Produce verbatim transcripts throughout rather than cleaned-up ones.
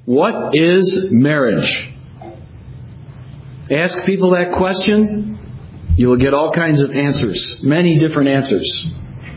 What is marriage? Ask people that question, you will get all kinds of answers, many different answers.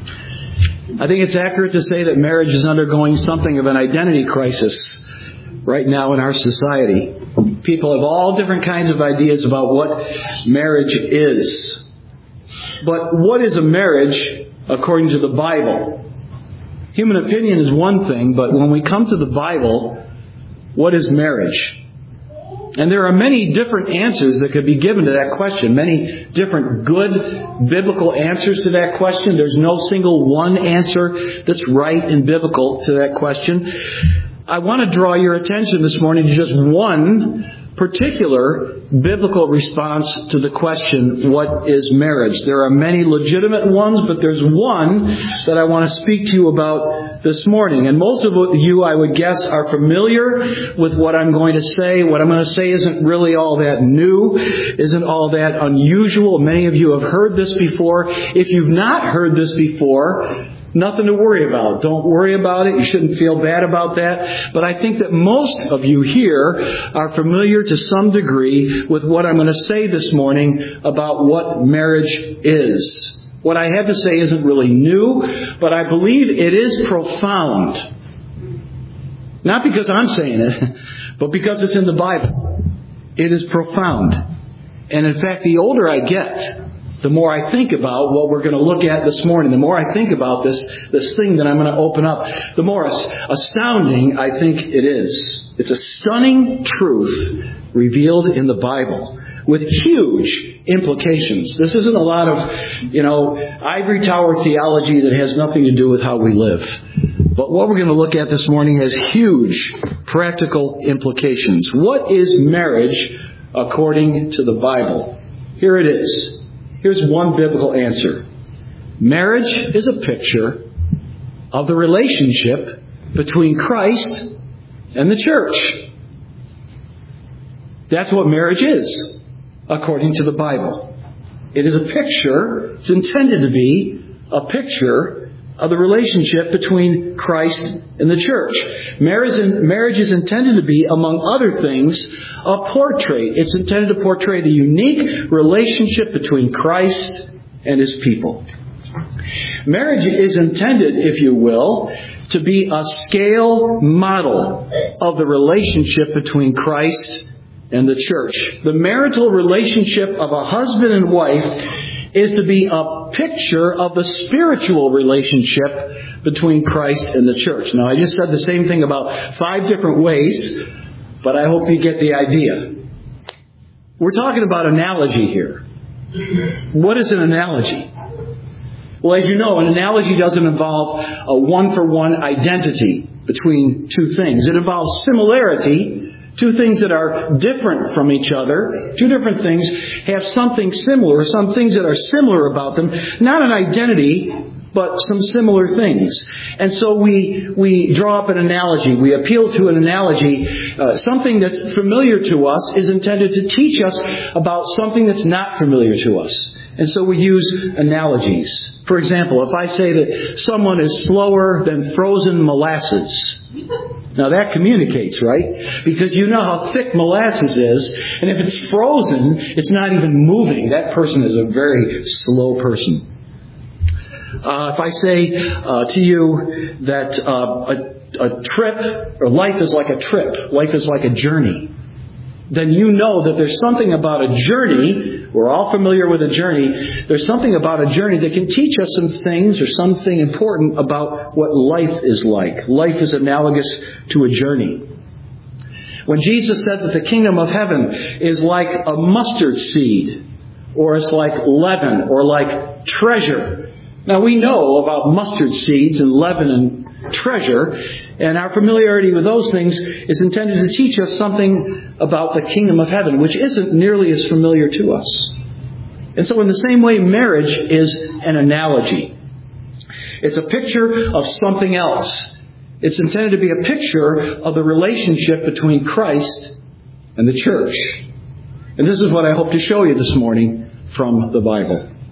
I think it's accurate to say that marriage is undergoing something of an identity crisis right now in our society. People have all different kinds of ideas about what marriage is. But what is a marriage according to the Bible? Human opinion is one thing, but when we come to the Bible, what is marriage? And there are many different answers that could be given to that question. Many different good biblical answers to that question. There's no single one answer that's right and biblical to that question. I want to draw your attention this morning to just one particular biblical response to the question, what is marriage? There are many legitimate ones, but there's one that I want to speak to you about this morning. And most of you, I would guess, are familiar with what I'm going to say. What I'm going to say isn't really all that new, isn't all that unusual. Many of you have heard this before. If you've not heard this before, nothing to worry about. Don't worry about it. You shouldn't feel bad about that. But I think that most of you here are familiar to some degree with what I'm going to say this morning about what marriage is. What I have to say isn't really new, but I believe it is profound. Not because I'm saying it, but because it's in the Bible. It is profound. And in fact, the older I get, the more I think about what we're going to look at this morning, the more I think about this, this thing that I'm going to open up, the more astounding I think it is. It's a stunning truth revealed in the Bible with huge implications. This isn't a lot of, you know, ivory tower theology that has nothing to do with how we live. But what we're going to look at this morning has huge practical implications. What is marriage according to the Bible? Here it is. Here's one biblical answer. Marriage is a picture of the relationship between Christ and the church. That's what marriage is, according to the Bible. It is a picture, it's intended to be a picture of the relationship between Christ and the church. Marriage, marriage is intended to be, among other things, a portrait. It's intended to portray the unique relationship between Christ and His people. Marriage is intended, if you will, to be a scale model of the relationship between Christ and the church. The marital relationship of a husband and wife is to be a picture of the spiritual relationship between Christ and the church. Now, I just said the same thing about five different ways, but I hope you get the idea. We're talking about analogy here. What is an analogy? Well, as you know, an analogy doesn't involve a one-for-one identity between two things. It involves similarity. Two things that are different from each other, two different things, have something similar, some things that are similar about them. Not an identity, but some similar things. And so we we draw up an analogy. We appeal to an analogy. Uh, something that's familiar to us is intended to teach us about something that's not familiar to us. And so we use analogies. For example, if I say that someone is slower than frozen molasses, now that communicates, right? Because you know how thick molasses is, and if it's frozen, it's not even moving. That person is a very slow person. Uh, if I say uh, to you that uh, a, a trip, or life is like a trip, life is like a journey, then you know that there's something about a journey. We're all familiar with a journey. There's something about a journey that can teach us some things or something important about what life is like. Life is analogous to a journey. When Jesus said that the kingdom of heaven is like a mustard seed, or it's like leaven, or like treasure. Now we know about mustard seeds and leaven and treasure, and our familiarity with those things is intended to teach us something about the kingdom of heaven, which isn't nearly as familiar to us. And so in the same way, marriage is an analogy. It's a picture of something else. It's intended to be a picture of the relationship between Christ and the church. And this is what I hope to show you this morning from the Bible.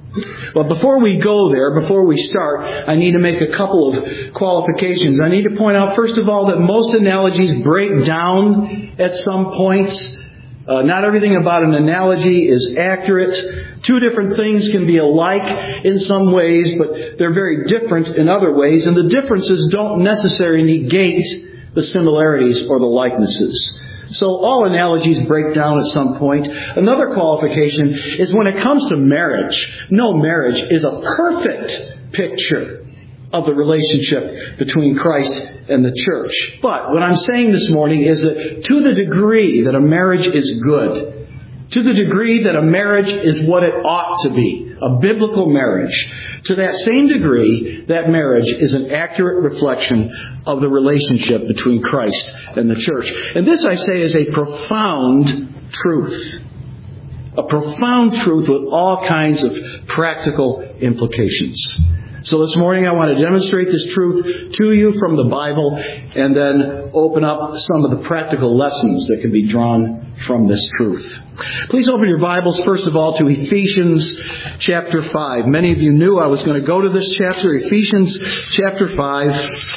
But before we go there, before we start, I need to make a couple of qualifications. I need to point out, first of all, that most analogies break down at some points. Uh, not everything about an analogy is accurate. Two different things can be alike in some ways, but they're very different in other ways. And the differences don't necessarily negate the similarities or the likenesses. So all analogies break down at some point. Another qualification is when it comes to marriage, no marriage is a perfect picture of the relationship between Christ and the church. But what I'm saying this morning is that to the degree that a marriage is good, to the degree that a marriage is what it ought to be, a biblical marriage, to that same degree, that marriage is an accurate reflection of the relationship between Christ and the church. And this, I say, is a profound truth. A profound truth with all kinds of practical implications. So this morning I want to demonstrate this truth to you from the Bible and then open up some of the practical lessons that can be drawn from this truth. Please open your Bibles, first of all, to Ephesians chapter five. Many of you knew I was going to go to this chapter, Ephesians chapter five.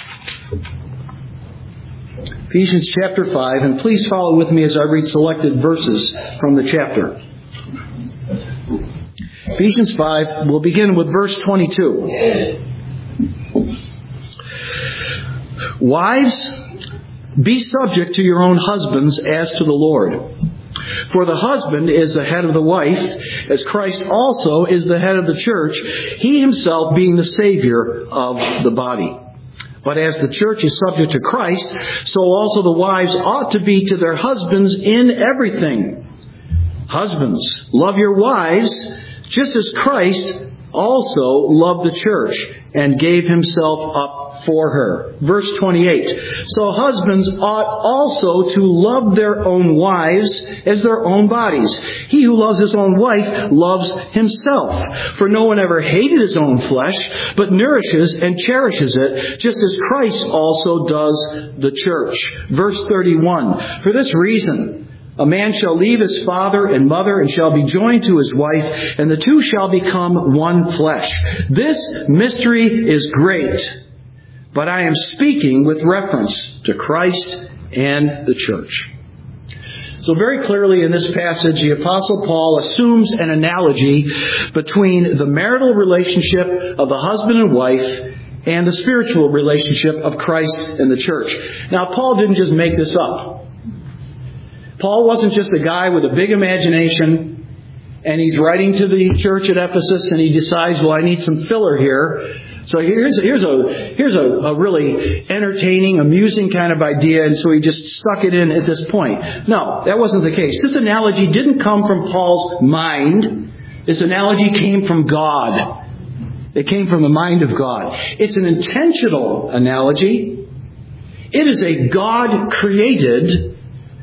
Ephesians chapter five, and please follow with me as I read selected verses from the chapter. Ephesians five, we'll begin with verse twenty-two. Wives, be subject to your own husbands as to the Lord. For the husband is the head of the wife, as Christ also is the head of the church, he himself being the Savior of the body. But as the church is subject to Christ, so also the wives ought to be to their husbands in everything. Husbands, love your wives, just as Christ also loved the church and gave himself up for her. Verse twenty-eight. So husbands ought also to love their own wives as their own bodies. He who loves his own wife loves himself. For no one ever hated his own flesh, but nourishes and cherishes it, just as Christ also does the church. Verse thirty-one. For this reason, a man shall leave his father and mother and shall be joined to his wife, and the two shall become one flesh. This mystery is great, but I am speaking with reference to Christ and the church. So very clearly in this passage, the Apostle Paul assumes an analogy between the marital relationship of the husband and wife and the spiritual relationship of Christ and the church. Now, Paul didn't just make this up. Paul wasn't just a guy with a big imagination, and he's writing to the church at Ephesus, and he decides, well, I need some filler here. So here's, here's, a, here's a, a really entertaining, amusing kind of idea, and so he just stuck it in at this point. No, that wasn't the case. This analogy didn't come from Paul's mind. This analogy came from God. It came from the mind of God. It's an intentional analogy. It is a God-created,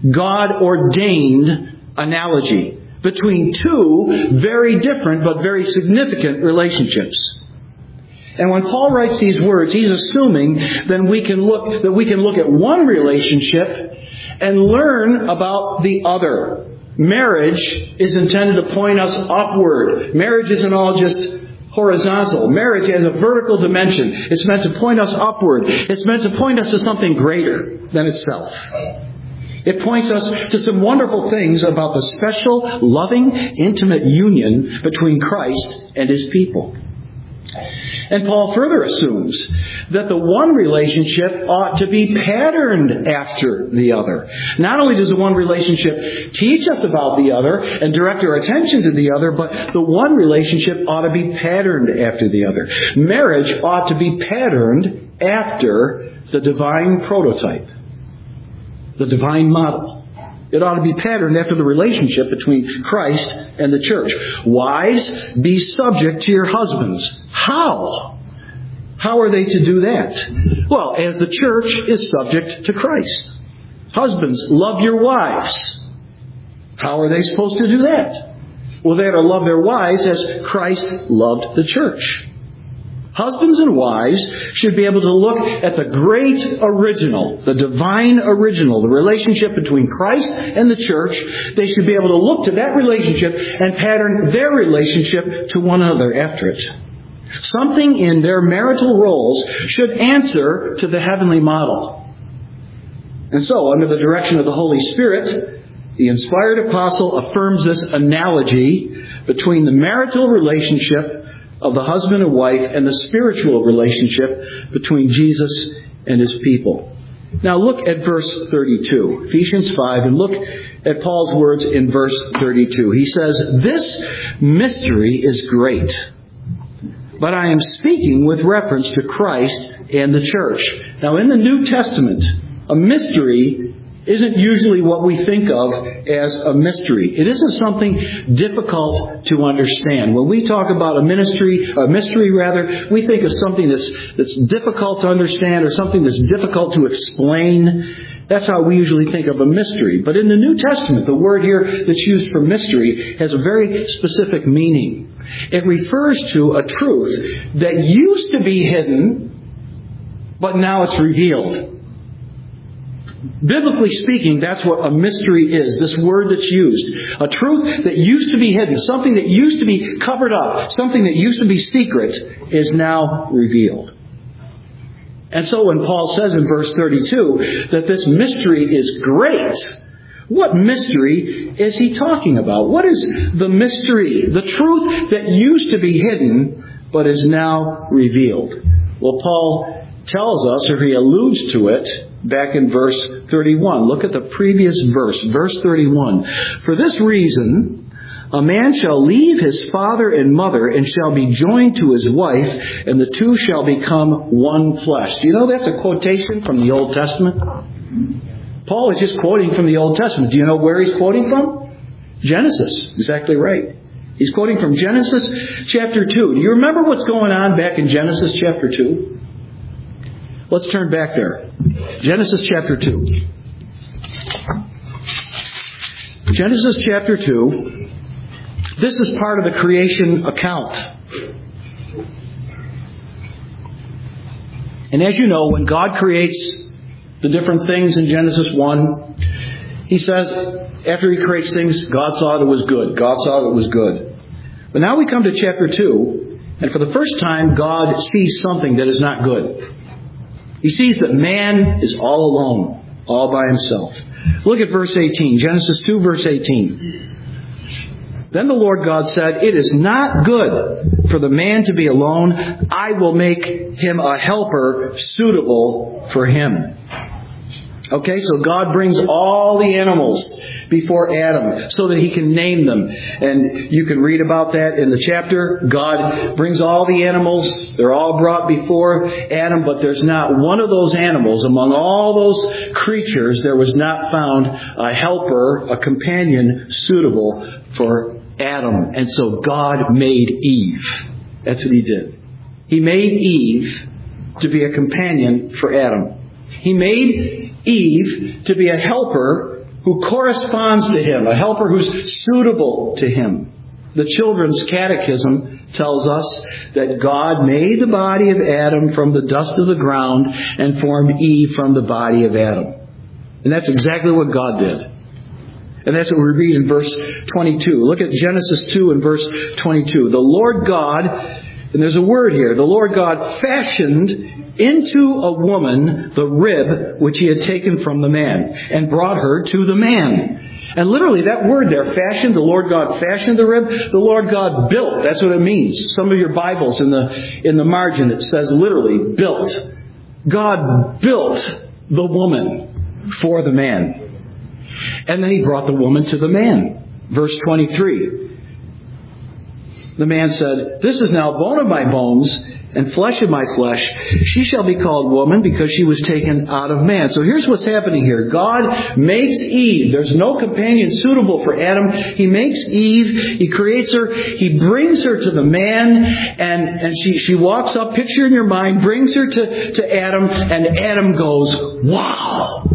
God-ordained analogy between two very different but very significant relationships. And when Paul writes these words, he's assuming that we can look that we can look at one relationship and learn about the other. Marriage is intended to point us upward. Marriage isn't all just horizontal. Marriage has a vertical dimension. It's meant to point us upward. It's meant to point us to something greater than itself. It points us to some wonderful things about the special, loving, intimate union between Christ and his people. And Paul further assumes that the one relationship ought to be patterned after the other. Not only does the one relationship teach us about the other and direct our attention to the other, but the one relationship ought to be patterned after the other. Marriage ought to be patterned after the divine prototype, the divine model. It ought to be patterned after the relationship between Christ and the church. Wives, be subject to your husbands. How? How are they to do that? Well, as the church is subject to Christ. Husbands, love your wives. How are they supposed to do that? Well, they are to love their wives as Christ loved the church. Husbands and wives should be able to look at the great original, the divine original, the relationship between Christ and the church. They should be able to look to that relationship and pattern their relationship to one another after it. Something in their marital roles should answer to the heavenly model. And so, under the direction of the Holy Spirit, the inspired apostle affirms this analogy between the marital relationship of the husband and wife and the spiritual relationship between Jesus and His people. Now look at verse thirty-two, Ephesians five, and look at Paul's words in verse thirty-two. He says, "This mystery is great, but I am speaking with reference to Christ and the church." Now in the New Testament, a mystery isn't usually what we think of as a mystery. It isn't something difficult to understand. When we talk about a ministry, a mystery rather, we think of something that's, that's difficult to understand or something that's difficult to explain. That's how we usually think of a mystery. But in the New Testament, the word here that's used for mystery has a very specific meaning. It refers to a truth that used to be hidden, but now it's revealed. Biblically speaking, that's what a mystery is, this word that's used. A truth that used to be hidden, something that used to be covered up, something that used to be secret, is now revealed. And so when Paul says in verse thirty-two that this mystery is great, what mystery is he talking about? What is the mystery? The truth that used to be hidden, but is now revealed. Well, Paul tells us, or he alludes to it, back in verse thirty-one. Look at the previous verse, verse thirty-one. "For this reason, a man shall leave his father and mother and shall be joined to his wife, and the two shall become one flesh." Do you know that's a quotation from the Old Testament? Paul is just quoting from the Old Testament. Do you know where he's quoting from? Genesis. Exactly right. He's quoting from Genesis chapter two. Do you remember what's going on back in Genesis chapter two? Let's turn back there. Genesis chapter two. Genesis chapter two. This is part of the creation account. And as you know, when God creates the different things in Genesis one, He says, after He creates things, God saw that it was good. God saw that it was good. But now we come to chapter two, and for the first time, God sees something that is not good. He sees that man is all alone, all by himself. Look at verse eighteen. Genesis two, verse eighteen. "Then the Lord God said, 'It is not good for the man to be alone. I will make him a helper suitable for him.'" Okay, so God brings all the animals before Adam so that He can name them. And you can read about that in the chapter. God brings all the animals. They're all brought before Adam, but there's not one of those animals, among all those creatures, there was not found a helper, a companion suitable for Adam. And so God made Eve. That's what He did. He made Eve to be a companion for Adam. He made Eve to be a helper who corresponds to him, a helper who's suitable to him. The Children's Catechism tells us that God made the body of Adam from the dust of the ground and formed Eve from the body of Adam. And that's exactly what God did. And that's what we read in verse twenty-two. Look at Genesis two and verse twenty-two. "The Lord God," and there's a word here, "the Lord God fashioned into a woman the rib which He had taken from the man, and brought her to the man." And literally that word there, fashioned, the Lord God fashioned the rib, the Lord God built. That's what it means. Some of your Bibles in the in the margin, it says literally built. God built the woman for the man. And then He brought the woman to the man. Verse twenty-three. The man said, "This is now bone of my bones and flesh of my flesh. She shall be called woman because she was taken out of man." So here's what's happening here. God makes Eve. There's no companion suitable for Adam. He makes Eve. He creates her. He brings her to the man. And, and she, she walks up, picture in your mind, brings her to, to Adam. And Adam goes, "Wow."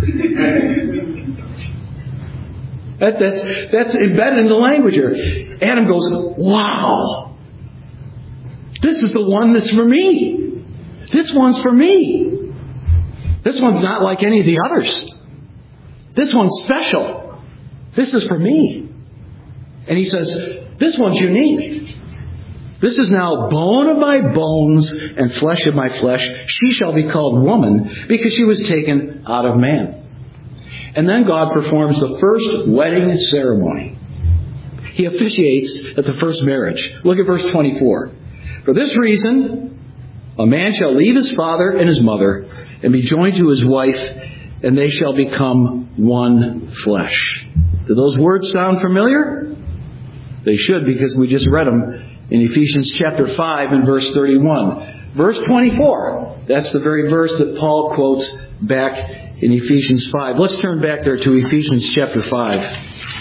That, that's, that's embedded in the language here. Adam goes, "Wow. This This is the one that's for me. This one's for me. This one's not like any of the others. This one's special. This is for me. And he says, this one's unique. This is now bone of my bones and flesh of my flesh. She shall be called woman because she was taken out of man. And then God performs the first wedding ceremony. He officiates at the first marriage. Look at verse twenty-four. For this reason, a man shall leave his father and his mother and be joined to his wife, and they shall become one flesh. Do those words sound familiar? They should, because we just read them in Ephesians chapter five and verse thirty-one. Verse twenty-four, that's the very verse that Paul quotes back in Ephesians five. Let's turn back there to Ephesians chapter five.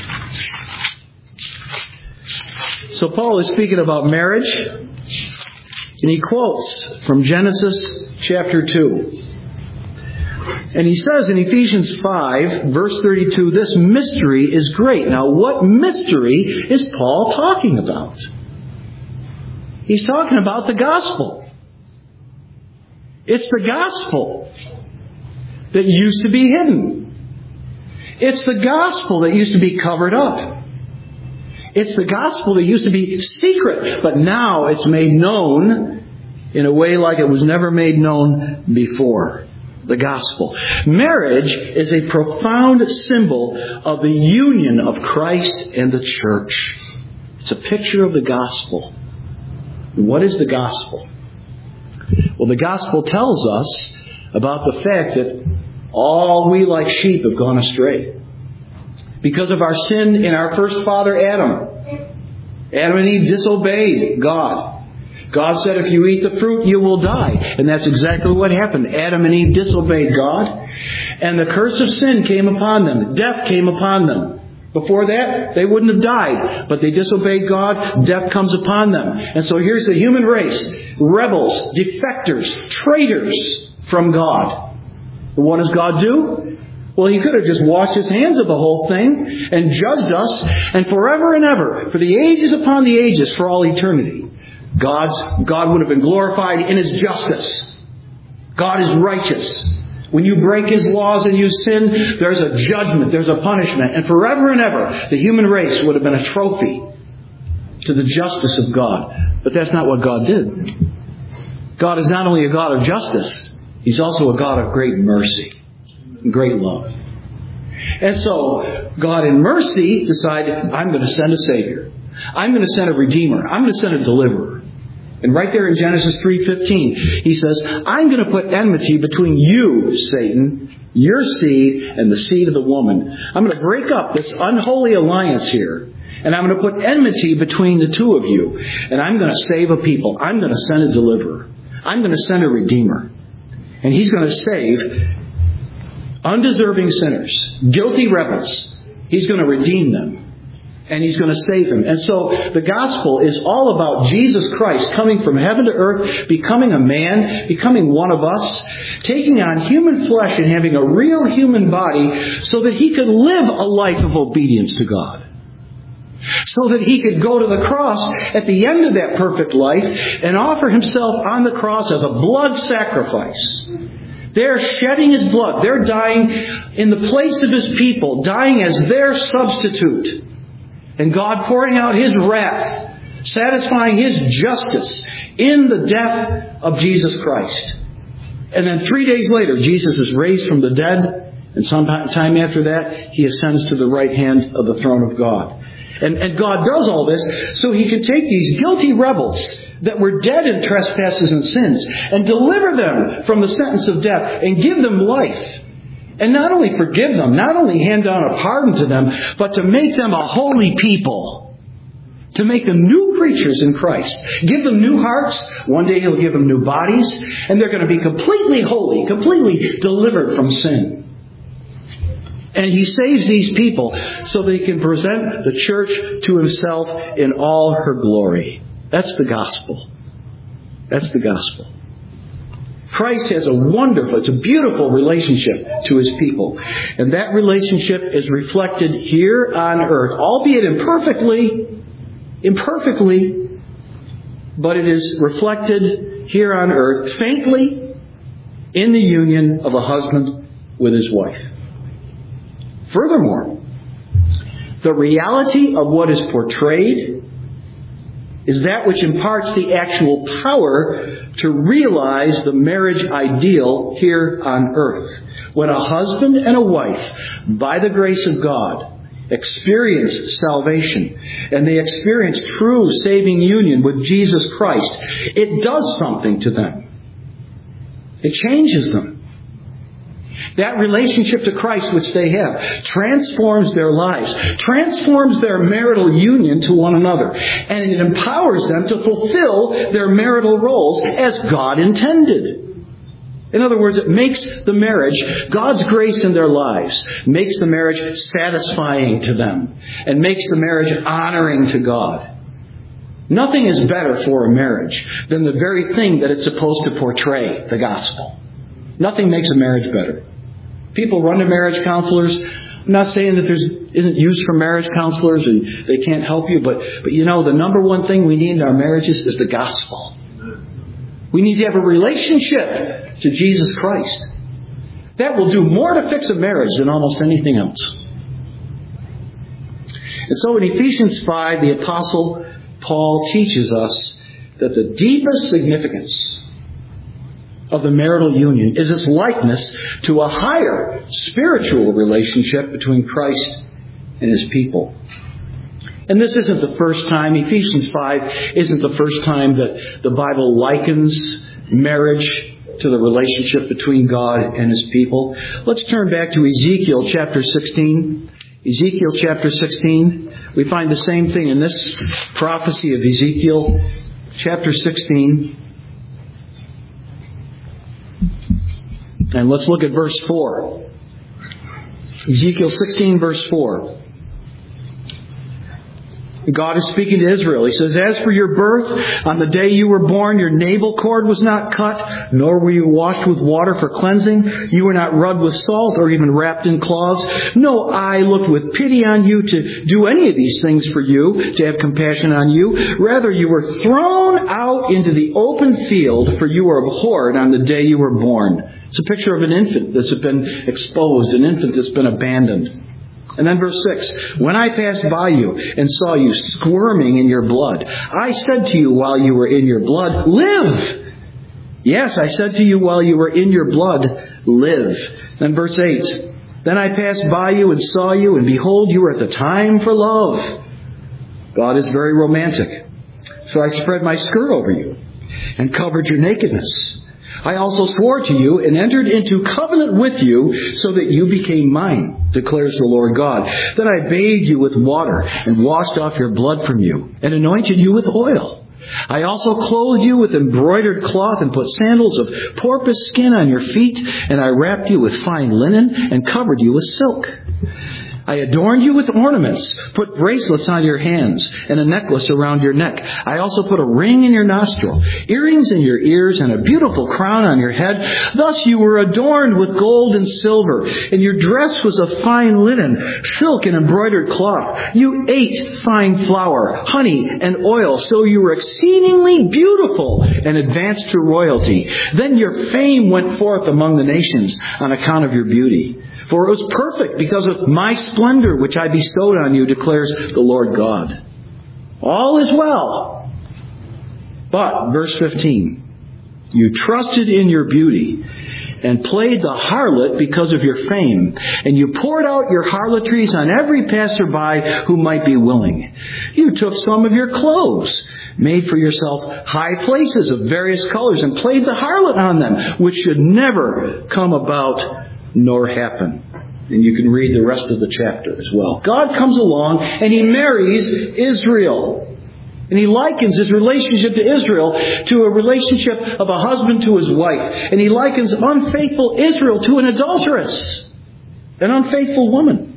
So Paul is speaking about marriage, and he quotes from Genesis chapter two. And he says in Ephesians five, verse thirty-two, this mystery is great. Now, what mystery is Paul talking about? He's talking about the gospel. It's the gospel that used to be hidden. It's the gospel that used to be covered up. It's the gospel that used to be secret, but now it's made known in a way like it was never made known before. The gospel. Marriage is a profound symbol of the union of Christ and the church. It's a picture of the gospel. What is the gospel? Well, the gospel tells us about the fact that all we like sheep have gone astray. Because of our sin in our first father, Adam. Adam and Eve disobeyed God. God said, if you eat the fruit, you will die. And that's exactly what happened. Adam and Eve disobeyed God. And the curse of sin came upon them. Death came upon them. Before that, they wouldn't have died. But they disobeyed God. Death comes upon them. And so here's the human race. Rebels, defectors, traitors from God. And what does God do? Well, He could have just washed His hands of the whole thing and judged us, and forever and ever, for the ages upon the ages, for all eternity, God's, God would have been glorified in His justice. God is righteous. When you break His laws and you sin, there's a judgment, there's a punishment, and forever and ever, the human race would have been a trophy to the justice of God. But that's not what God did. God is not only a God of justice, He's also a God of great mercy. Great love. And so, God in mercy decided, I'm going to send a Savior. I'm going to send a Redeemer. I'm going to send a Deliverer. And right there in Genesis three fifteen, He says, I'm going to put enmity between you, Satan, your seed, and the seed of the woman. I'm going to break up this unholy alliance here. And I'm going to put enmity between the two of you. And I'm going to save a people. I'm going to send a Deliverer. I'm going to send a Redeemer. And He's going to save undeserving sinners, guilty rebels. He's going to redeem them. And He's going to save them. And so the gospel is all about Jesus Christ coming from heaven to earth, becoming a man, becoming one of us, taking on human flesh and having a real human body so that He could live a life of obedience to God. So that He could go to the cross at the end of that perfect life and offer Himself on the cross as a blood sacrifice. They're shedding His blood. They're dying in the place of His people, dying as their substitute. And God pouring out His wrath, satisfying His justice in the death of Jesus Christ. And then three days later, Jesus is raised from the dead. And sometime after that, He ascends to the right hand of the throne of God. And, and God does all this so He can take these guilty rebels that were dead in trespasses and sins and deliver them from the sentence of death and give them life. And not only forgive them, not only hand down a pardon to them, but to make them a holy people. To make them new creatures in Christ. Give them new hearts. One day He'll give them new bodies. And they're going to be completely holy, completely delivered from sin. And He saves these people so that He can present the church to Himself in all her glory. That's the gospel. That's the gospel. Christ has a wonderful, it's a beautiful relationship to His people. And that relationship is reflected here on earth, albeit imperfectly, imperfectly, but it is reflected here on earth faintly in the union of a husband with his wife. Furthermore, the reality of what is portrayed is that which imparts the actual power to realize the marriage ideal here on earth. When a husband and a wife, by the grace of God, experience salvation and they experience true saving union with Jesus Christ, it does something to them. It changes them. That relationship to Christ which they have transforms their lives, transforms their marital union to one another, and it empowers them to fulfill their marital roles as God intended. In other words, it makes the marriage, God's grace in their lives, makes the marriage satisfying to them and makes the marriage honoring to God. Nothing is better for a marriage than the very thing that it's supposed to portray, the gospel. Nothing makes a marriage better. People run to marriage counselors. I'm not saying that there isn't use for marriage counselors and they can't help you, but, but you know, the number one thing we need in our marriages is the gospel. We need to have a relationship to Jesus Christ. That will do more to fix a marriage than almost anything else. And so in Ephesians five, the Apostle Paul teaches us that the deepest significance of the marital union is its likeness to a higher spiritual relationship between Christ and His people. And this isn't the first time, Ephesians five isn't the first time that the Bible likens marriage to the relationship between God and His people. Let's turn back to Ezekiel chapter sixteen. Ezekiel chapter sixteen. We find the same thing in this prophecy of Ezekiel chapter sixteen. And let's look at verse four. Ezekiel sixteen, verse four. God is speaking to Israel. He says, "As for your birth, on the day you were born, your navel cord was not cut, nor were you washed with water for cleansing. You were not rubbed with salt or even wrapped in cloths. No eye looked with pity on you to do any of these things for you, to have compassion on you. Rather, you were thrown out into the open field, for you were abhorred on the day you were born." It's a picture of an infant that's been exposed, an infant that's been abandoned. And then verse six, "When I passed by you and saw you squirming in your blood, I said to you while you were in your blood, 'Live!' Yes, I said to you while you were in your blood, 'Live!' Then verse eight, "Then I passed by you and saw you, and behold, you were at the time for love." God is very romantic. "So I spread my skirt over you and covered your nakedness. I also swore to you and entered into covenant with you so that you became mine, declares the Lord God. Then I bathed you with water and washed off your blood from you and anointed you with oil. I also clothed you with embroidered cloth and put sandals of porpoise skin on your feet, and I wrapped you with fine linen and covered you with silk. I adorned you with ornaments, put bracelets on your hands, and a necklace around your neck. I also put a ring in your nostril, earrings in your ears, and a beautiful crown on your head. Thus you were adorned with gold and silver, and your dress was of fine linen, silk, and embroidered cloth. You ate fine flour, honey, and oil, so you were exceedingly beautiful and advanced to royalty. Then your fame went forth among the nations on account of your beauty. For it was perfect because of my splendor which I bestowed on you, declares the Lord God. All is well." But, verse fifteen, "You trusted in your beauty and played the harlot because of your fame, and you poured out your harlotries on every passerby who might be willing. You took some of your clothes, made for yourself high places of various colors, and played the harlot on them, which should never come about nor happen." And you can read the rest of the chapter as well. God comes along and He marries Israel. And He likens His relationship to Israel to a relationship of a husband to his wife. And He likens unfaithful Israel to an adulteress, an unfaithful woman.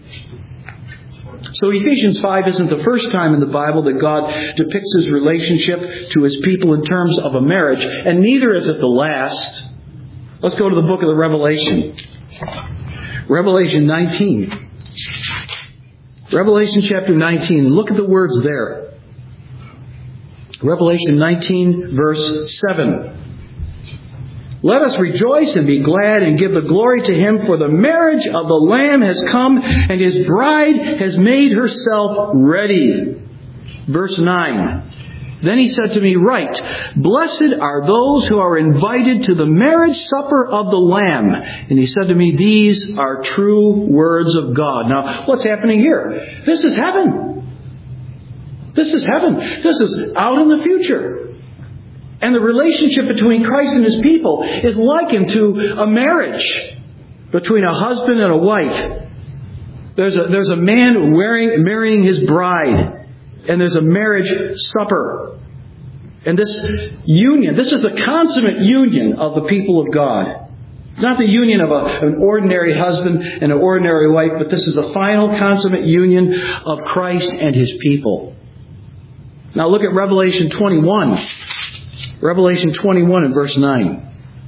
So Ephesians five isn't the first time in the Bible that God depicts His relationship to His people in terms of a marriage, and neither is it the last. Let's go to the book of the Revelation. Revelation nineteen. Revelation chapter nineteen. Look at the words there. Revelation nineteen, verse seven. Let us rejoice and be glad and give the glory to Him, for the marriage of the Lamb has come, and His bride has made herself ready. Verse nine. Then He said to me, Write, blessed are those who are invited to the marriage supper of the Lamb. And He said to me, These are true words of God. Now, what's happening here? This is heaven. This is heaven. This is out in the future. And the relationship between Christ and His people is likened to a marriage between a husband and a wife. There's a, there's a man wearing, marrying his bride. And there's a marriage supper. And this union, this is the consummate union of the people of God. It's not the union of a, an ordinary husband and an ordinary wife, but this is the final consummate union of Christ and His people. Now look at Revelation twenty-one. Revelation twenty-one and verse nine.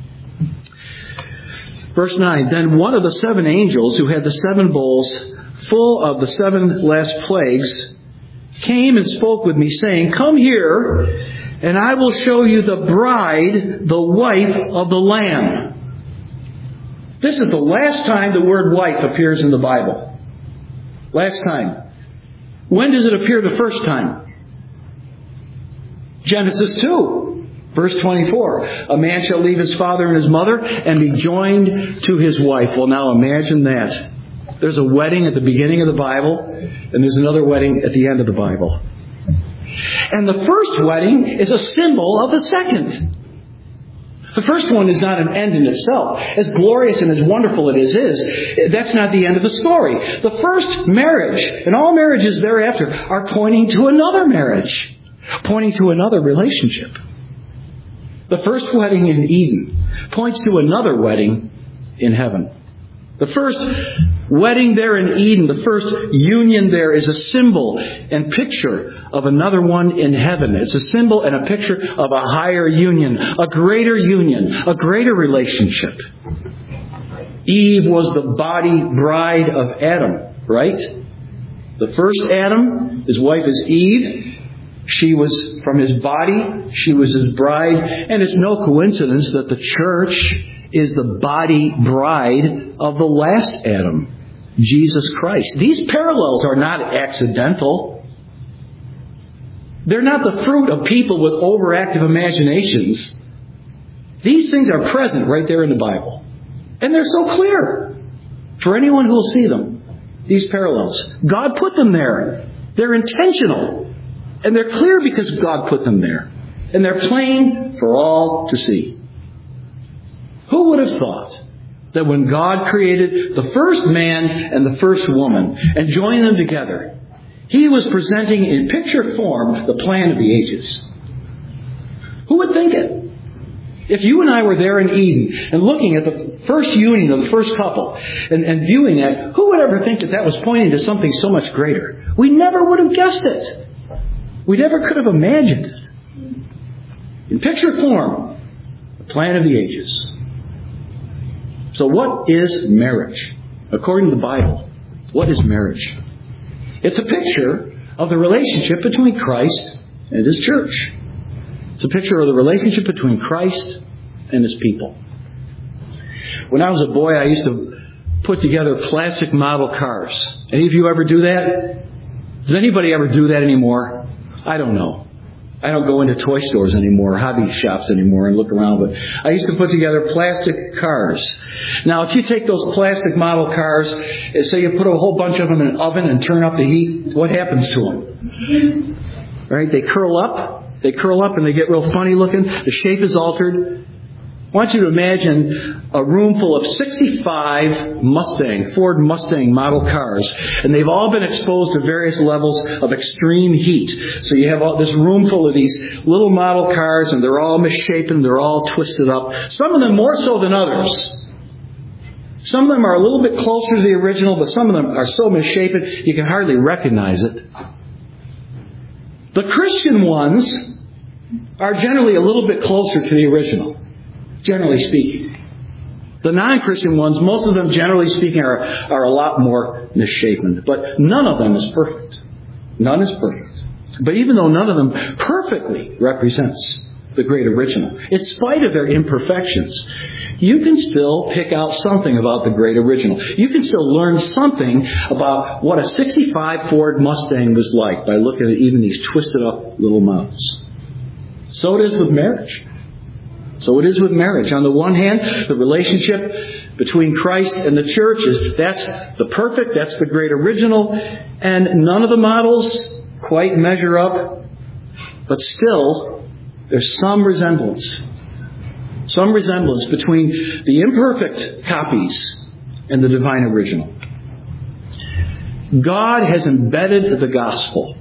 Verse nine, Then one of the seven angels who had the seven bowls full of the seven last plagues came and spoke with me, saying, Come here, and I will show you the bride, the wife of the Lamb. This is the last time the word wife appears in the Bible. Last time. When does it appear the first time? Genesis two, verse twenty-four. A man shall leave his father and his mother and be joined to his wife. Well, now imagine that. There's a wedding at the beginning of the Bible, and there's another wedding at the end of the Bible. And the first wedding is a symbol of the second. The first one is not an end in itself. As glorious and as wonderful it is, is, that's not the end of the story. The first marriage, and all marriages thereafter, are pointing to another marriage, pointing to another relationship. The first wedding in Eden points to another wedding in heaven. The first wedding there in Eden, the first union there, is a symbol and picture of another one in heaven. It's a symbol and a picture of a higher union, a greater union, a greater relationship. Eve was the body bride of Adam, right? The first Adam, his wife is Eve. She was from his body. She was his bride. And it's no coincidence that the church is the body bride of the last Adam, Jesus Christ. These parallels are not accidental. They're not the fruit of people with overactive imaginations. These things are present right there in the Bible. And they're so clear for anyone who will see them. These parallels. God put them there. They're intentional. And they're clear because God put them there. And they're plain for all to see. Who would have thought that when God created the first man and the first woman and joined them together, He was presenting in picture form the plan of the ages? Who would think it? If you and I were there in Eden and looking at the first union of the first couple and, and viewing that, who would ever think that that was pointing to something so much greater? We never would have guessed it. We never could have imagined it. In picture form, the plan of the ages. So what is marriage? According to the Bible, what is marriage? It's a picture of the relationship between Christ and His church. It's a picture of the relationship between Christ and His people. When I was a boy, I used to put together plastic model cars. Any of you ever do that? Does anybody ever do that anymore? I don't know. I don't go into toy stores anymore, hobby shops anymore, and look around. But I used to put together plastic cars. Now, if you take those plastic model cars, and say you put a whole bunch of them in an oven and turn up the heat, what happens to them? Right? They curl up. They curl up and they get real funny looking. The shape is altered. I want you to imagine a room full of sixty-five Mustang, Ford Mustang model cars. And they've all been exposed to various levels of extreme heat. So you have all this room full of these little model cars, and they're all misshapen, they're all twisted up. Some of them more so than others. Some of them are a little bit closer to the original, but some of them are so misshapen you can hardly recognize it. The Christian ones are generally a little bit closer to the original. Generally speaking. The non-Christian ones, most of them, generally speaking, are, are a lot more misshapen. But none of them is perfect. None is perfect. But even though none of them perfectly represents the great original, in spite of their imperfections, you can still pick out something about the great original. You can still learn something about what a sixty-five Ford Mustang was like by looking at even these twisted up little mouths. So it is with marriage. So it is with marriage. On the one hand, the relationship between Christ and the church is that's the perfect, that's the great original, and none of the models quite measure up, but still there's some resemblance. Some resemblance between the imperfect copies and the divine original. God has embedded the gospel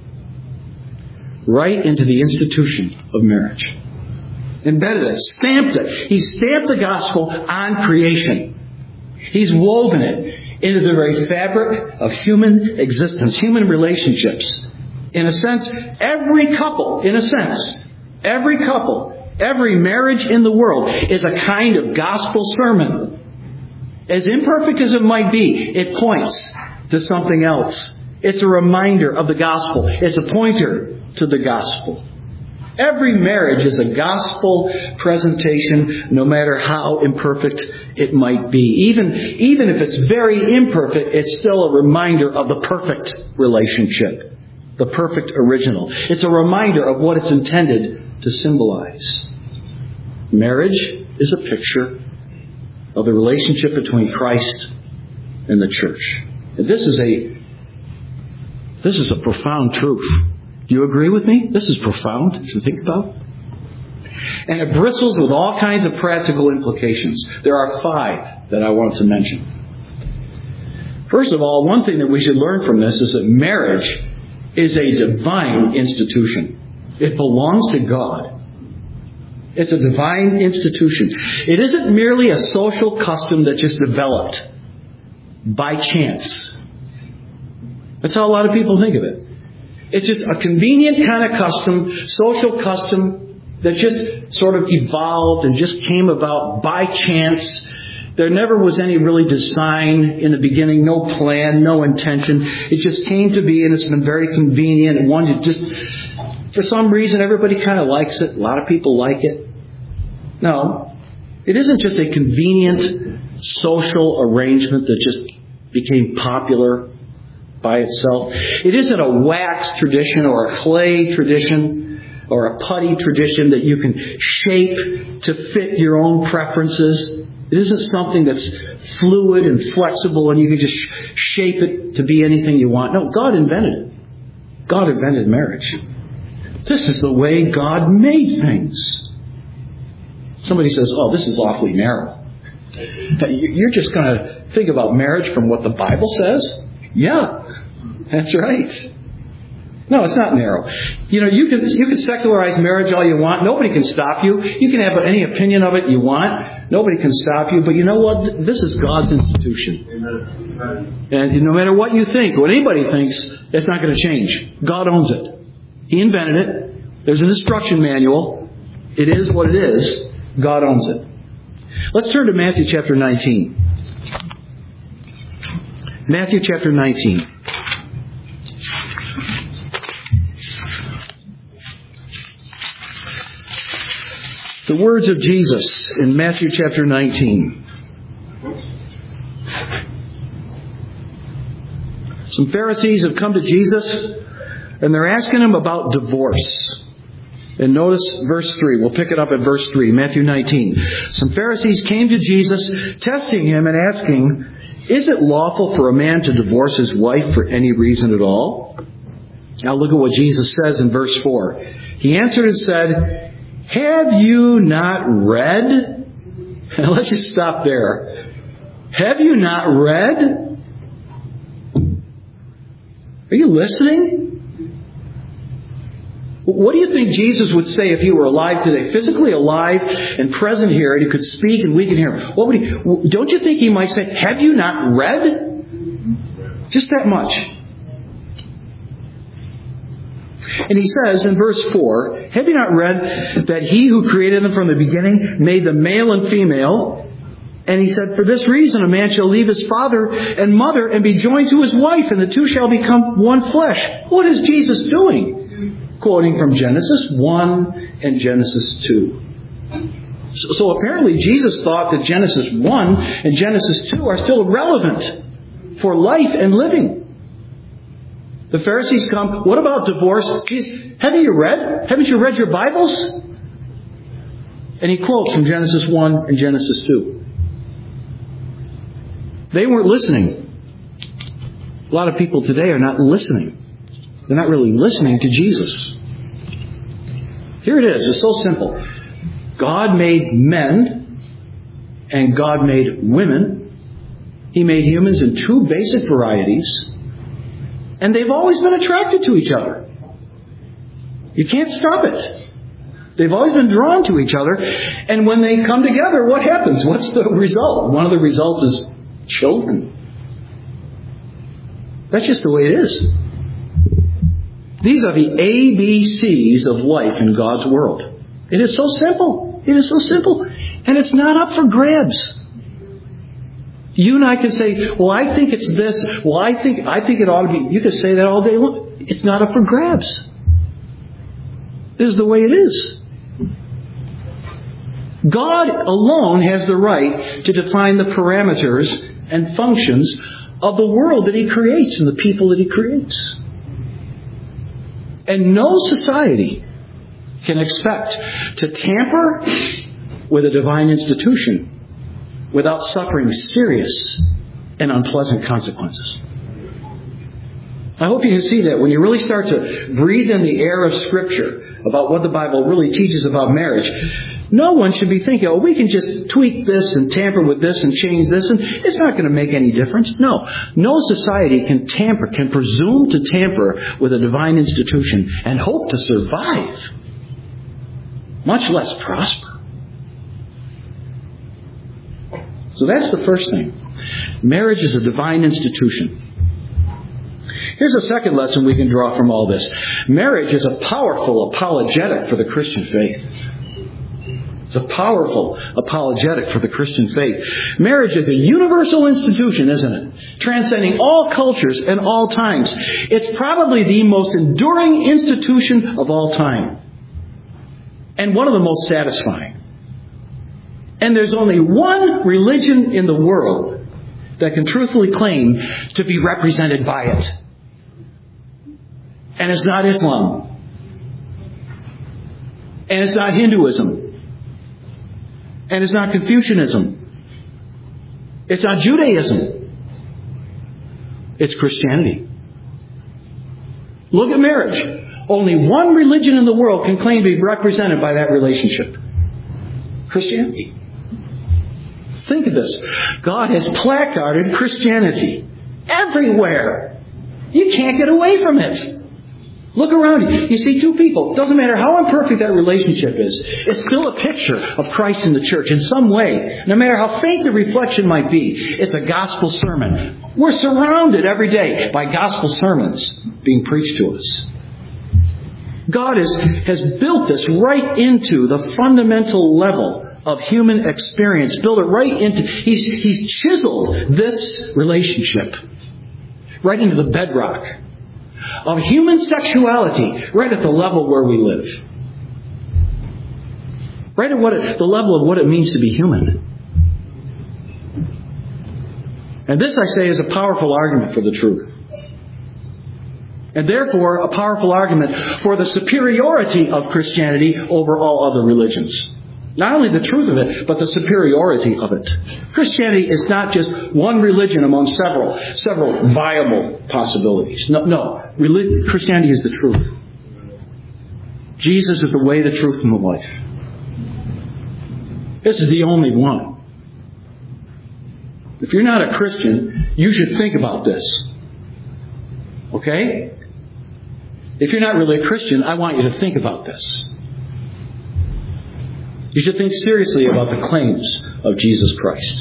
right into the institution of marriage. Embedded it, stamped it. He stamped the gospel on creation. He's woven it into the very fabric of human existence, human relationships. In a sense, every couple, in a sense, every couple, every marriage in the world is a kind of gospel sermon. As imperfect as it might be, it points to something else. It's a reminder of the gospel. It's a pointer to the gospel. Every marriage is a gospel presentation, no matter how imperfect it might be. Even, even if it's very imperfect, it's still a reminder of the perfect relationship, the perfect original. It's a reminder of what it's intended to symbolize. Marriage is a picture of the relationship between Christ and the church. And this is a, this is a profound truth. Do you agree with me? This is profound to think about. And it bristles with all kinds of practical implications. There are five that I want to mention. First of all, one thing that we should learn from this is that marriage is a divine institution. It belongs to God. It's a divine institution. It isn't merely a social custom that just developed by chance. That's how a lot of people think of it. It's just a convenient kind of custom, social custom that just sort of evolved and just came about by chance. There never was any really design in the beginning, no plan, no intention. It just came to be, and it's been very convenient. And one just, for some reason, everybody kind of likes it. A lot of people like it. No, it isn't just a convenient social arrangement that just became popular by itself. It isn't a wax tradition or a clay tradition or a putty tradition that you can shape to fit your own preferences. It isn't something that's fluid and flexible and you can just shape it to be anything you want. No, God invented it. God invented marriage. This is the way God made things. Somebody says, oh, this is awfully narrow. You're just going to think about marriage from what the Bible says? Yeah, that's right. No, it's not narrow. You know, you can you can secularize marriage all you want. Nobody can stop you. You can have any opinion of it you want. Nobody can stop you. But you know what? This is God's institution. Amen. And no matter what you think, what anybody thinks, it's not going to change. God owns it. He invented it. There's an instruction manual. It is what it is. God owns it. Let's turn to Matthew chapter nineteen. Matthew chapter nineteen. The words of Jesus in Matthew chapter nineteen. Some Pharisees have come to Jesus and they're asking him about divorce. And notice verse three. We'll pick it up at verse three, Matthew nineteen. Some Pharisees came to Jesus, testing him and asking, is it lawful for a man to divorce his wife for any reason at all? Now look at what Jesus says in verse four. He answered and said, have you not read? Now let's just stop there. Have you not read? Are you listening? What do you think Jesus would say if he were alive today? Physically alive and present here, and he could speak and we can hear him. What would he, don't you think he might say, have you not read? Just that much. And he says in verse four, have you not read that he who created them from the beginning made them male and female? And he said, for this reason a man shall leave his father and mother and be joined to his wife, and the two shall become one flesh. What is Jesus doing? quoting from Genesis one and Genesis two. So, so apparently Jesus thought that Genesis one and Genesis two are still relevant for life and living. The Pharisees come, what about divorce? Geez, haven't you read? Haven't you read your Bibles? And he quotes from Genesis one and Genesis two. They weren't listening. A lot of people today are not listening. They're not really listening to Jesus. Here it is. It's so simple. God made men and God made women. He made humans in two basic varieties. And they've always been attracted to each other. You can't stop it. They've always been drawn to each other. And when they come together, what happens? What's the result? One of the results is children. That's just the way it is. These are the A B Cs of life in God's world. It is so simple. It is so simple. And it's not up for grabs. You and I can say, well, I think it's this. Well, I think I think it ought to be. You can say that all day long. It's not up for grabs. This is the way it is. God alone has the right to define the parameters and functions of the world that He creates and the people that He creates. And no society can expect to tamper with a divine institution without suffering serious and unpleasant consequences. I hope you can see that when you really start to breathe in the air of Scripture about what the Bible really teaches about marriage, no one should be thinking, oh, we can just tweak this and tamper with this and change this, and it's not going to make any difference. No. No society can tamper, can presume to tamper with a divine institution and hope to survive, much less prosper. So that's the first thing. Marriage is a divine institution. Here's a second lesson we can draw from all this. Marriage is a powerful apologetic for the Christian faith. It's a powerful apologetic for the Christian faith. Marriage is a universal institution, isn't it? Transcending all cultures and all times. It's probably the most enduring institution of all time. And one of the most satisfying. And there's only one religion in the world that can truthfully claim to be represented by it. And it's not Islam. And it's not Hinduism. And it's not Confucianism. It's not Judaism. It's Christianity. Look at marriage. Only one religion in the world can claim to be represented by that relationship. Christianity. Think of this. God has placarded Christianity everywhere. You can't get away from it. Look around you. You see two people. It doesn't matter how imperfect that relationship is. It's still a picture of Christ in the church in some way. No matter how faint the reflection might be, it's a gospel sermon. We're surrounded every day by gospel sermons being preached to us. God is, has built this right into the fundamental level of human experience. Built it right into, he's, he's chiseled this relationship right into the bedrock of human sexuality, right at the level where we live. Right at what it, the level of what it means to be human. And this, I say, is a powerful argument for the truth. And therefore, a powerful argument for the superiority of Christianity over all other religions. Not only the truth of it, but the superiority of it. Christianity is not just one religion among several, several viable possibilities. No, no. Relig- Christianity is the truth. Jesus is the way, the truth, and the life. This is the only one. If you're not a Christian, you should think about this. Okay? If you're not really a Christian, I want you to think about this. You should think seriously about the claims of Jesus Christ.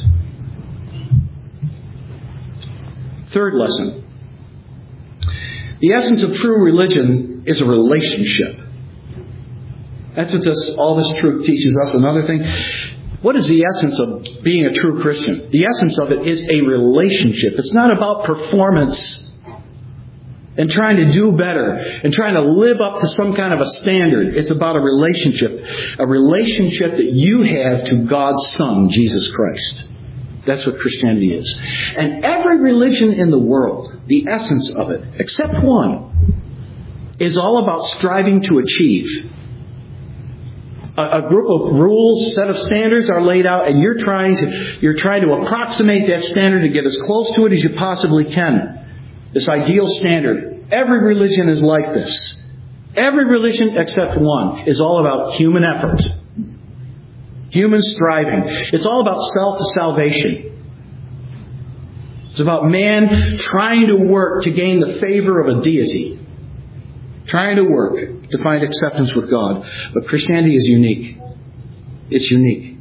Third lesson. The essence of true religion is a relationship. That's what this, all this truth teaches us. Another thing, what is the essence of being a true Christian? The essence of it is a relationship. It's not about performance. and trying to do better and trying to live up to some kind of a standard. It's about a relationship, a relationship that you have to God's Son, Jesus Christ. That's what Christianity is. And every religion in the world, the essence of it, except one, is all about striving to achieve. A, a group of rules, set of standards are laid out, and you're trying to you're trying to approximate that standard to get as close to it as you possibly can. This ideal standard. Every religion is like this. Every religion except one is all about human effort. Human striving. It's all about self-salvation. It's about man trying to work to gain the favor of a deity. Trying to work to find acceptance with God. But Christianity is unique. It's unique.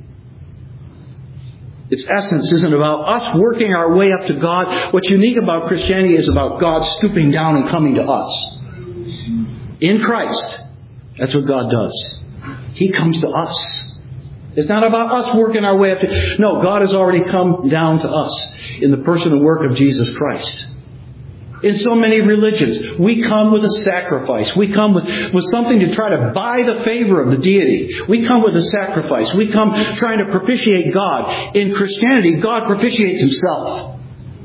Its essence isn't about us working our way up to God. What's unique about Christianity is about God stooping down and coming to us. In Christ. That's what God does. He comes to us. It's not about us working our way up to... No, God has already come down to us in the person and work of Jesus Christ. In so many religions, we come with a sacrifice. We come with, with something to try to buy the favor of the deity. We come with a sacrifice. We come trying to propitiate God. In Christianity, God propitiates Himself.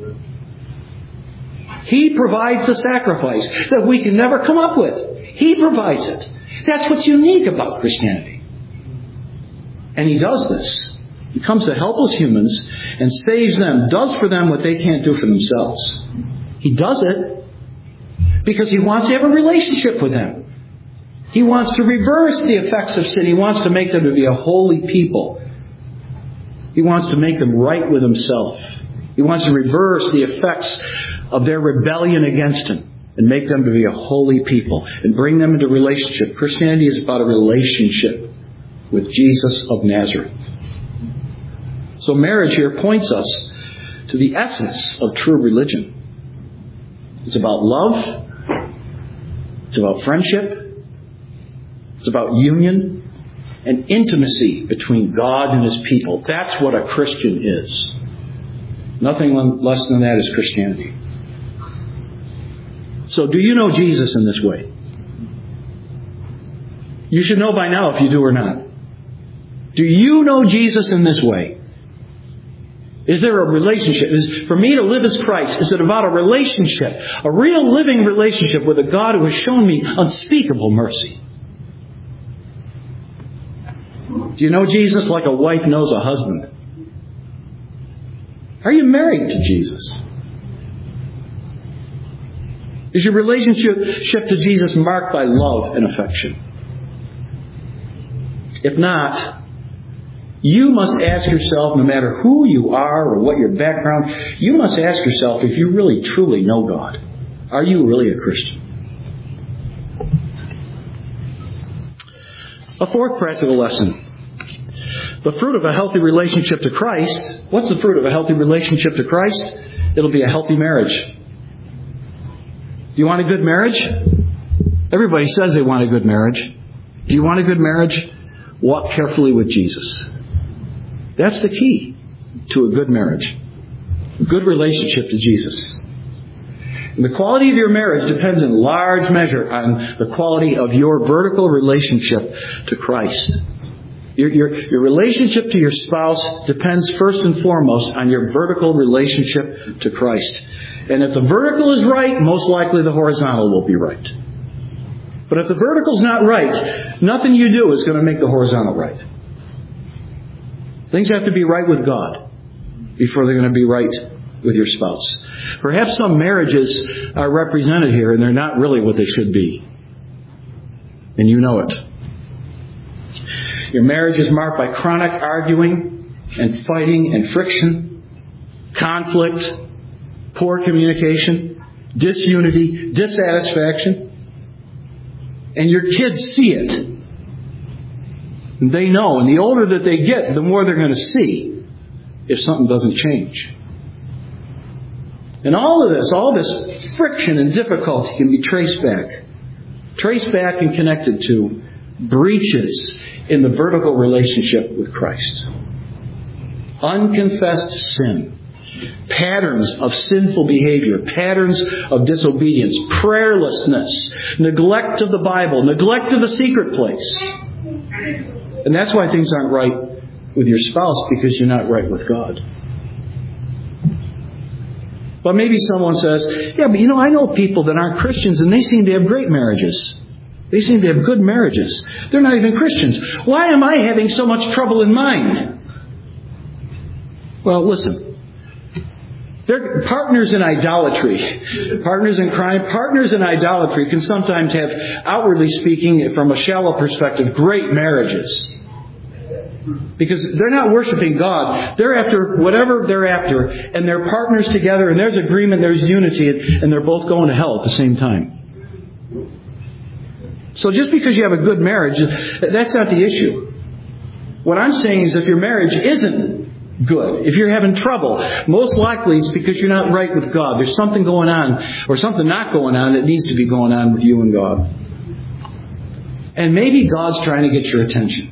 He provides the sacrifice that we can never come up with. He provides it. That's what's unique about Christianity. And He does this. He comes to helpless humans and saves them, does for them what they can't do for themselves. He does it because He wants to have a relationship with them. He wants to reverse the effects of sin. He wants to make them to be a holy people. He wants to make them right with Himself. He wants to reverse the effects of their rebellion against Him and make them to be a holy people and bring them into relationship. Christianity is about a relationship with Jesus of Nazareth. So marriage here points us to the essence of true religion. It's about love. It's about friendship. It's about union and intimacy between God and His people. That's what a Christian is. Nothing less than that is Christianity. So do you know Jesus in this way? You should know by now if you do or not. Do you know Jesus in this way? Is there a relationship? Is, for me to live as Christ, is it about a relationship? A real living relationship with a God who has shown me unspeakable mercy? Do you know Jesus like a wife knows a husband? Are you married to Jesus? Is your relationship to Jesus marked by love and affection? If not, you must ask yourself, no matter who you are or what your background, you must ask yourself if you really truly know God. Are you really a Christian? A fourth practical lesson. The fruit of a healthy relationship to Christ. What's the fruit of a healthy relationship to Christ? It'll be a healthy marriage. Do you want a good marriage? Everybody says they want a good marriage. Do you want a good marriage? Walk carefully with Jesus. That's the key to a good marriage. A good relationship to Jesus. And the quality of your marriage depends in large measure on the quality of your vertical relationship to Christ. Your, your, your relationship to your spouse depends first and foremost on your vertical relationship to Christ. And if the vertical is right, most likely the horizontal will be right. But if the vertical's not right, nothing you do is going to make the horizontal right. Things have to be right with God before they're going to be right with your spouse. Perhaps some marriages are represented here and they're not really what they should be. And you know it. Your marriage is marked by chronic arguing and fighting and friction, conflict, poor communication, disunity, dissatisfaction. And your kids see it. And they know. And the older that they get, the more they're going to see if something doesn't change. And all of this, all this friction and difficulty can be traced back. Traced back and connected to breaches in the vertical relationship with Christ. Unconfessed sin Patterns of sinful behavior, patterns of disobedience, prayerlessness, neglect of the Bible, neglect of the secret place. And that's why things aren't right with your spouse, because you're not right with God. But maybe someone says, yeah, but you know, I know people that aren't Christians and they seem to have great marriages. They seem to have good marriages. They're not even Christians. Why am I having so much trouble in mine? Well, listen. They're partners in idolatry. Partners in crime. Partners in idolatry can sometimes have, outwardly speaking, from a shallow perspective, great marriages. Because they're not worshiping God. They're after whatever they're after. And they're partners together. And there's agreement, there's unity. And they're both going to hell at the same time. So just because you have a good marriage, that's not the issue. What I'm saying is if your marriage isn't good, if you're having trouble, most likely it's because you're not right with God. There's something going on, or something not going on that needs to be going on with you and God. And maybe God's trying to get your attention.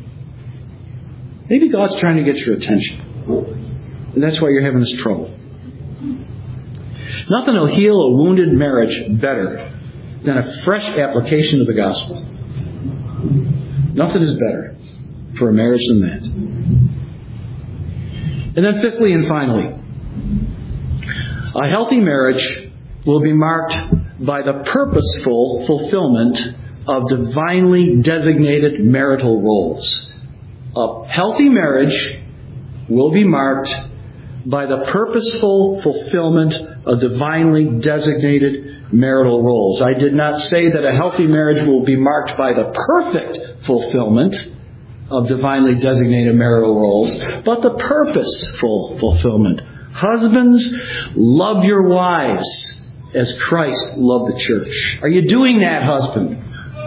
Maybe God's trying to get your attention. And that's why you're having this trouble. Nothing will heal a wounded marriage better than a fresh application of the gospel. Nothing is better for a marriage than that. And then fifthly and finally, a healthy marriage will be marked by the purposeful fulfillment of divinely designated marital roles. A healthy marriage will be marked by the purposeful fulfillment of divinely designated marital roles. I did not say that a healthy marriage will be marked by the perfect fulfillment of divinely designated marital roles, but the purposeful fulfillment. Husbands, love your wives as Christ loved the church. Are you doing that, husband?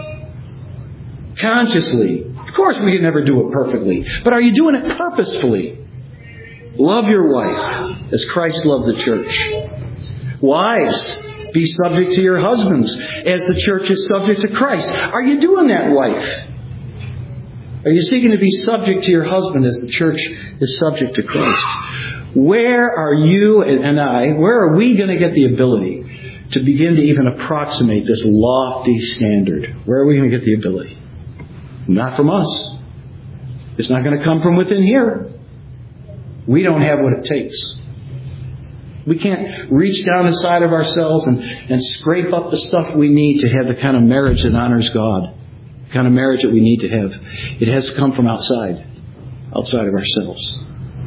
Consciously. Of course, we can never do it perfectly, but are you doing it purposefully? Love your wife as Christ loved the church. Wives, be subject to your husbands as the church is subject to Christ. Are you doing that, wife? Are you seeking to be subject to your husband as the church is subject to Christ? Where are you and I, where are we going to get the ability to begin to even approximate this lofty standard? Where are we going to get the ability? Not from us. It's not going to come from within here. We don't have what it takes. We can't reach down inside of ourselves and, and scrape up the stuff we need to have the kind of marriage that honors God. The kind of marriage that we need to have. It has to come from outside. Outside of ourselves.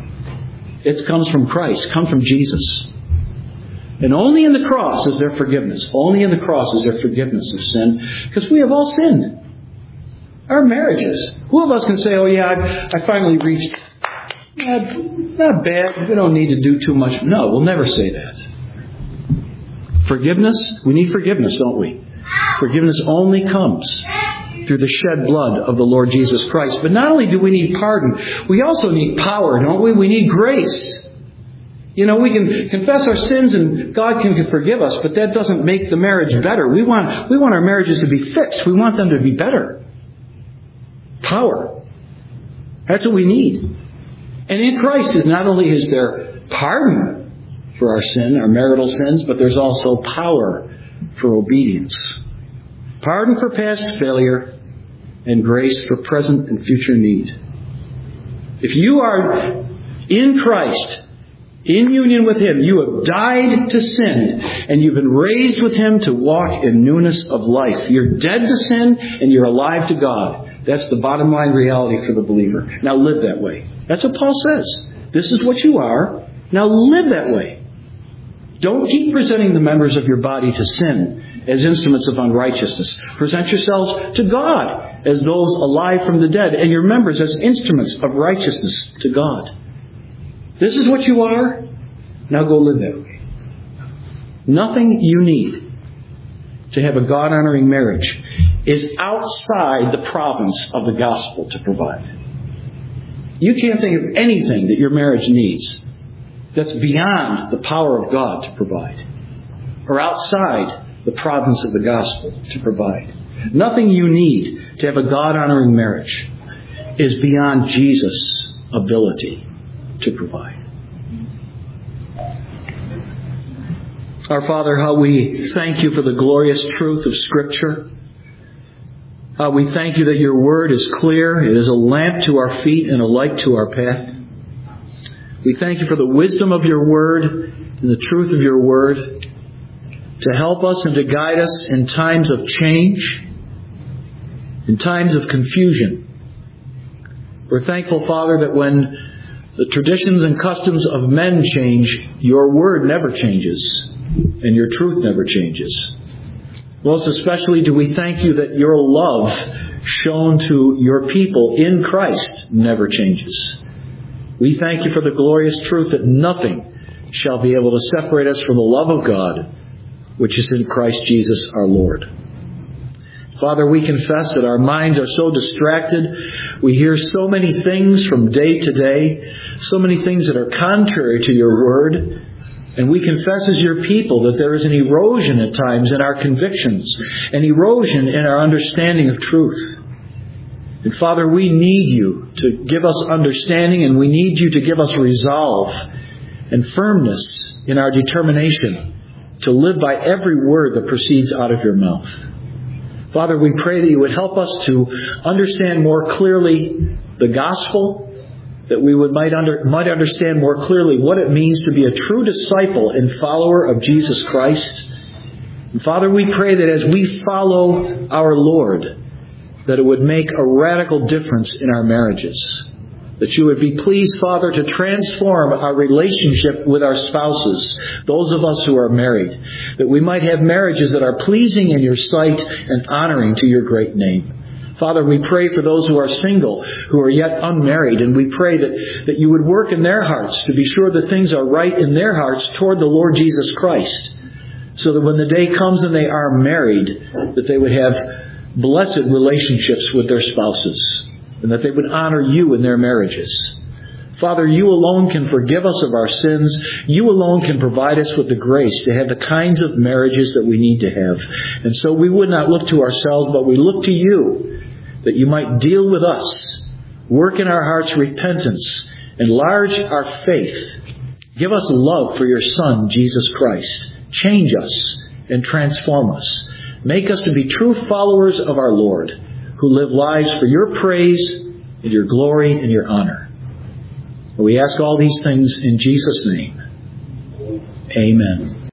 It comes from Christ. Comes from Jesus. And only in the cross is there forgiveness. Only in the cross is there forgiveness of sin. Because we have all sinned. Our marriages. Who of us can say, oh yeah, I, I finally reached... Not, not bad. We don't need to do too much. No, we'll never say that. Forgiveness, we need forgiveness, don't we? Forgiveness only comes through the shed blood of the Lord Jesus Christ. But not only do we need pardon, we also need power, don't we? We need grace. You know, we can confess our sins and God can forgive us, but that doesn't make the marriage better. We want, we want our marriages to be fixed. We want them to be better. Power. That's what we need. And in Christ, not only is there pardon for our sin, our marital sins, but there's also power for obedience. Pardon for past failure and grace for present and future need. If you are in Christ, in union with Him, you have died to sin and you've been raised with Him to walk in newness of life. You're dead to sin and you're alive to God. That's the bottom line reality for the believer. Now live that way. That's what Paul says. This is what you are. Now live that way. Don't keep presenting the members of your body to sin as instruments of unrighteousness. Present yourselves to God as those alive from the dead, and your members as instruments of righteousness to God. This is what you are. Now go live that way. Nothing you need to have a God-honoring marriage is outside the province of the gospel to provide. You can't think of anything that your marriage needs that's beyond the power of God to provide, or outside the province of the gospel to provide. Nothing you need to have a God-honoring marriage is beyond Jesus' ability to provide. Our Father, how we thank you for the glorious truth of Scripture. How we thank you that your word is clear. It is a lamp to our feet and a light to our path. We thank you for the wisdom of your word and the truth of your word to help us and to guide us in times of change, in times of confusion. We're thankful, Father, that when the traditions and customs of men change, your word never changes and your truth never changes. Most especially do we thank you that your love shown to your people in Christ never changes. We thank you for the glorious truth that nothing shall be able to separate us from the love of God, which is in Christ Jesus our Lord. Father, we confess that our minds are so distracted. We hear so many things from day to day, so many things that are contrary to your word. And we confess as your people that there is an erosion at times in our convictions, an erosion in our understanding of truth. And Father, we need you to give us understanding, and we need you to give us resolve and firmness in our determination to live by every word that proceeds out of your mouth. Father, we pray that you would help us to understand more clearly the gospel, that we would might under, might understand more clearly what it means to be a true disciple and follower of Jesus Christ. And Father, we pray that as we follow our Lord, that it would make a radical difference in our marriages. That you would be pleased, Father, to transform our relationship with our spouses, those of us who are married. That we might have marriages that are pleasing in your sight and honoring to your great name. Father, we pray for those who are single, who are yet unmarried, and we pray that, that you would work in their hearts to be sure that things are right in their hearts toward the Lord Jesus Christ, so that when the day comes and they are married, that they would have blessed relationships with their spouses, and that they would honor you in their marriages. Father, you alone can forgive us of our sins. You alone can provide us with the grace to have the kinds of marriages that we need to have. And so we would not look to ourselves, but we look to you, that you might deal with us, work in our hearts repentance, enlarge our faith. Give us love for your Son, Jesus Christ. Change us and transform us. Make us to be true followers of our Lord, who live lives for your praise and your glory and your honor. We ask all these things in Jesus' name. Amen.